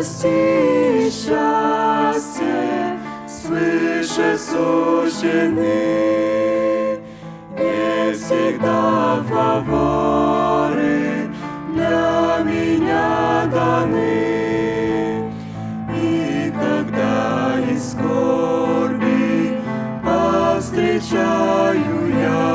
трудности и счастье свыше суждены, не всегда фаворы для меня даны. И когда из скорби повстречаю я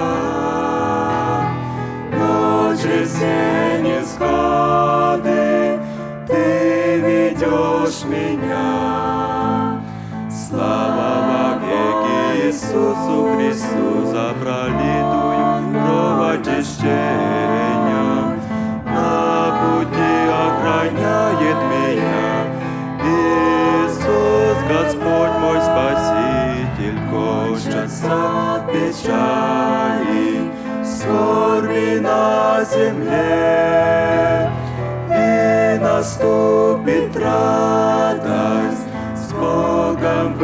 ночи все невзгоды, Ты ведешь меня. Слава во веки Иисусу Христу за пролитую кровь очищения. На пути охраняет меня Иисус, Господь мой Спаситель. Кончатся печали, скорби на земле, и наступит радость с Богом в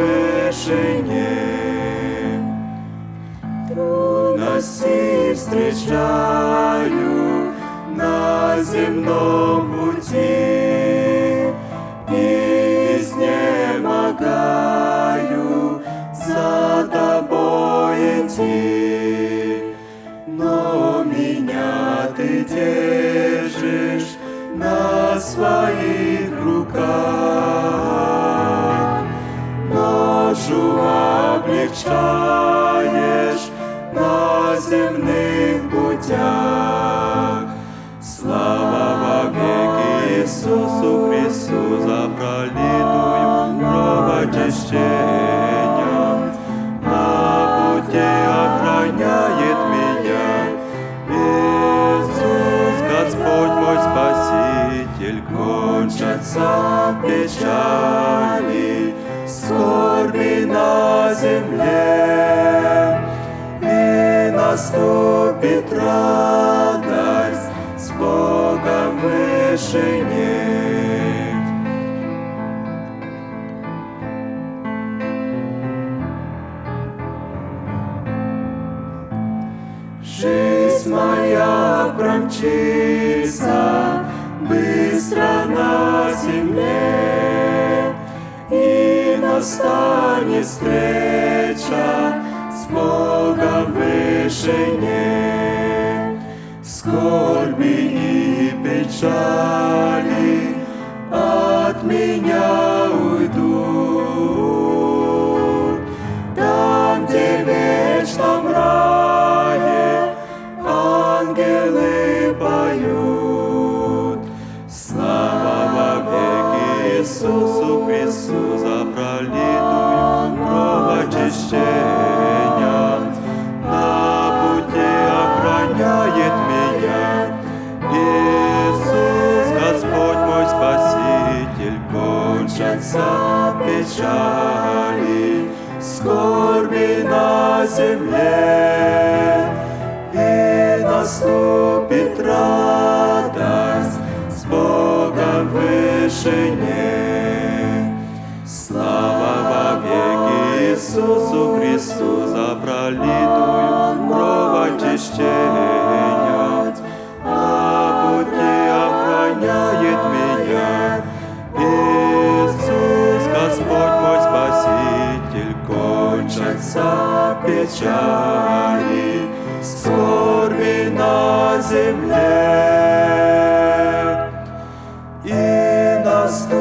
вышине. Трудности встречаю на земном пути, и изнемогаю за Тобой идти. Но меня Ты держишь на своих руках, ношу облегчаешь на земных путях. Слава во веки Иисусу Христу за пролитую кровь очищения. На пути охраняет меня Иисус, Господь мой Спаситель. Кончатся печали, скорби на земле, и наступит радость с Богом в вышине. Жизнь моя промчится быстро на земле, и настанет встреча с Богом в вышине. Скорби и печали от меня уйдут, там, где в вечном рае ангелы поют. Слава во веки Иисусу Христу за пролитую кровь очищения. На пути охраняет меня Иисус, Господь мой Спаситель. Кончатся печали, скорби на земле, и наступит радость с Богом в вышине. Слава во веки Иисусу Христу за пролитую кровь очищения. На пути охраняет меня Иисус, Господь мой Спаситель. Кончатся печали, скорби на земле, и наступит